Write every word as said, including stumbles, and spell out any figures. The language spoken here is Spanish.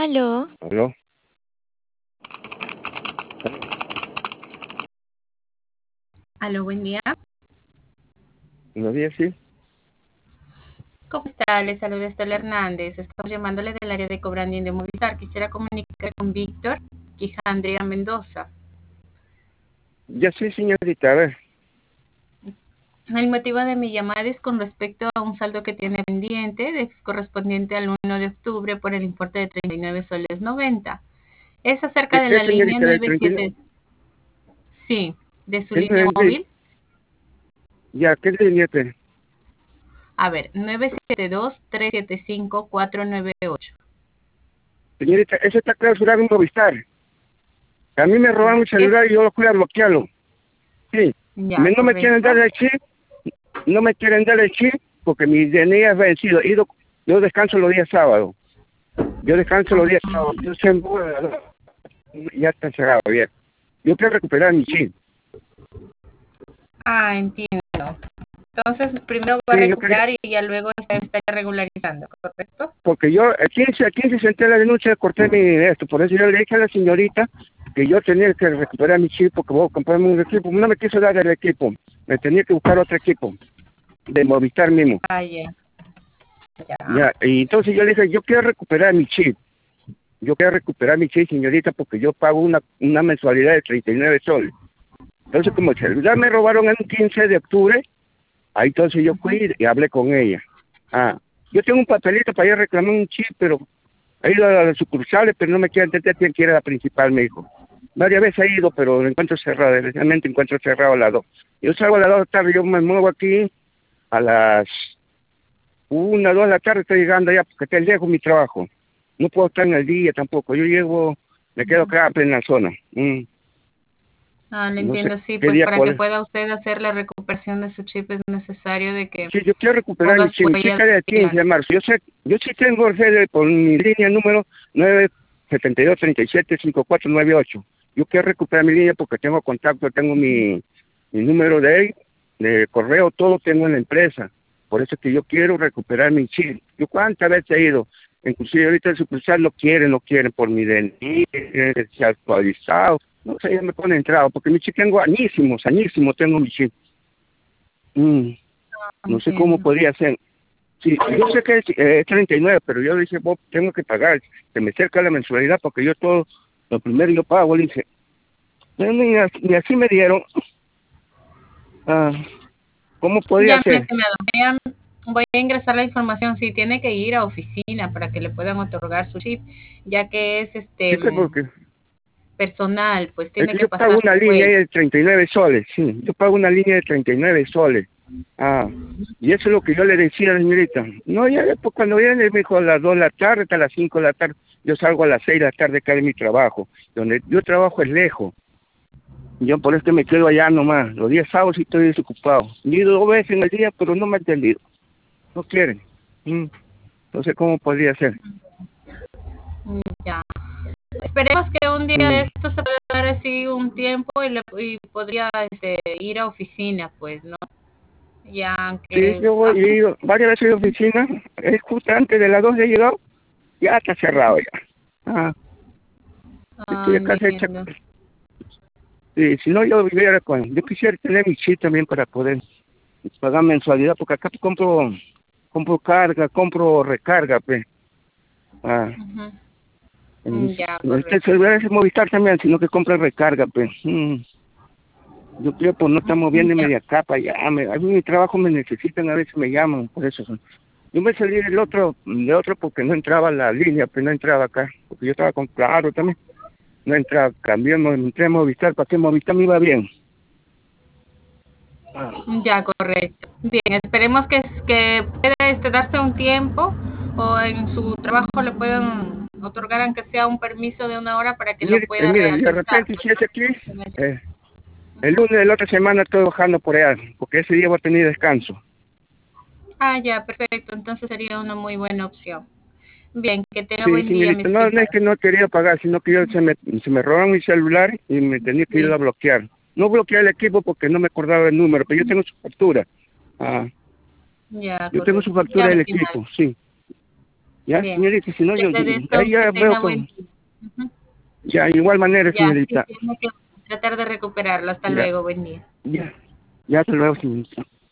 Aló. ¿Aló? Aló, buen día. Buenos días, sí. ¿Cómo está? Le saluda Estela Hernández. Estamos llamándole del área de cobranding de Movistar. Quisiera comunicar con Víctor Quijandria Mendoza. Ya sí, señorita, a ver. El motivo de mi llamada es con respecto a un saldo que tiene pendiente de, correspondiente al uno de octubre por el importe de treinta y nueve soles noventa. Es acerca ¿Qué, de qué la línea señorita del noventa y treinta y nueve? siete. Sí, de su ¿Qué línea de- móvil. Ya, ¿qué línea te? A ver, nueve siete dos, tres siete cinco, cuatro nueve ocho. Señorita, eso está clausurado en Movistar. A mí me robaron mi Es, celular y yo lo fui a bloquearlo. Sí. ya, Me- no me quieren correcto. dar el chip, no me quieren dar el chip porque mi D N I es vencido. Y Yo, yo descanso los días sábados. Yo descanso los días sábados. Yo sé, ya está cerrado, bien. Yo quiero recuperar mi chip. Ah, entiendo. Entonces, primero va a Sí, yo quería, recuperar y ya luego está, está regularizando, ¿correcto? porque yo, el quince, el quince senté la denuncia, corté mi esto, por eso yo le dije a la señorita que yo tenía que recuperar mi chip porque voy a comprarme un equipo, no me quiso dar el equipo, me tenía que buscar otro equipo, de Movistar mismo, Ah, ya. Ya. ya, y entonces yo le dije, yo quiero recuperar mi chip, yo quiero recuperar mi chip, señorita, porque yo pago una, una mensualidad de treinta y nueve soles, entonces como el celular me robaron el quince de octubre, ahí entonces yo fui y hablé con ella, ah, yo tengo un papelito para ir a reclamar un chip, pero he ido a las sucursales, pero no me quiere entender quién quiere la principal, me dijo. Varias veces he ido, pero lo encuentro cerrado, desgraciadamente encuentro cerrado a las dos. Yo salgo a las dos de la tarde, yo me muevo aquí a las una, dos de la tarde, estoy llegando allá porque está lejos mi trabajo. No puedo estar en el día tampoco, yo llego, me quedo acá en la zona. Mm, Ah, lo no sé entiendo, sí, qué pues día para que puede. pueda usted hacer la recuperación de su chip es necesario de que Sí, yo quiero recuperar mi ponga su chip, mi chip huella está de quince dactilar. de marzo. Yo sé, yo sí tengo el C D por mi línea número nueve siete dos, tres siete, cinco cuatro nueve ocho. Yo quiero recuperar mi línea porque tengo contacto, tengo mi, mi número de ahí, de correo, todo tengo en la empresa. Por eso es que yo quiero recuperar mi chip. Yo cuántas veces he ido, inclusive ahorita el sucursal lo quieren, lo quieren por mi D N I, eh, se ha actualizado. No sé, ya me pone entrado, porque mi chip tengo añísimos, añísimos tengo mi chip. Mm. No sé cómo Entiendo. podría ser. Sí, yo sé que es, eh, es treinta y nueve, pero yo le dije, vos tengo que pagar, se me cerca la mensualidad porque yo todo, lo primero yo pago, le dije, no, ni, as- ni así me dieron. Ah, ¿cómo podría Ya, mi ser? estimado, voy a, voy a ingresar la información. Sí, tiene que ir a oficina para que le puedan otorgar su chip, ya que es Sí, este que mm, porque personal, pues es tiene que que yo pago pasar una su línea ahí huella. de treinta y nueve soles, sí, yo pago una línea de treinta y nueve soles. Ah, y eso es lo que yo le decía a la señorita. No, ya después cuando viene, me dijo a las dos de la tarde, hasta las cinco de la tarde, yo salgo a las seis de la tarde acá de mi trabajo. Donde yo trabajo es lejos. Yo por eso me quedo allá nomás. Los días sábados sí estoy desocupado. He ido dos veces en el día, pero no me han atendido. No quieren. Mm. Entonces, ¿cómo podría ser? Mm, Ya. Esperemos que un día de Mm. esto se pueda dar así un tiempo y, le, y podría este, ir a oficina, pues, ¿no? Ya Sí, que... yo voy, he ido varias veces a la oficina. Es justo antes de las dos he llegado. Ya está cerrado ya. Ah, Ah, estoy acá hecha. entiendo. Sí, si no, yo viviera con... Yo quisiera tener mi chip también para poder pagar mensualidad, porque acá compro compro carga, compro recarga, pues. Ah, Ujú. en, Mm, Ya, en este correcto. celular es Movistar también, sino que compro recarga, pues. Mm. Yo creo por no estar Mm, moviendo Ya. media capa, ya, me, a mí mi trabajo me necesitan, a veces me llaman, por eso. Yo me salí del otro, de otro porque no entraba la línea, pues no entraba acá, porque yo estaba con Claro también, no entraba, cambié, me entré a Movistar, para que Movistar me iba bien. Ah, Ya, correcto. Bien, esperemos que, que pueda este, darse un tiempo o en su trabajo le puedan otorgar aunque sea un permiso de una hora para que lo mire, eh, pueda mire, de realizar. repente si es aquí, eh, el lunes de la otra semana estoy bajando por allá, porque ese día voy a tener descanso. Ah, ya, perfecto. Entonces sería una muy buena opción. Bien, que tenga Sí, buen día, mi señorita, no, no es estimado. que no quería pagar, sino que yo se me, se me robaron mi celular y me tenía que ir Sí, a bloquear. No bloqueé el equipo porque no me acordaba el número, pero yo tengo su factura. Ah, ya, yo tengo su correcto. Ya, factura mi del estimado. equipo, sí. Ya, Bien. señorita, si no, Le yo, agradezco ahí ya que tenga veo buen con... día. Ujú. Ya, igual manera, Ya, señorita. sí, tiene que tratar de recuperarlo. Hasta Ya, luego, buen día. ya, ya, hasta luego, señorita.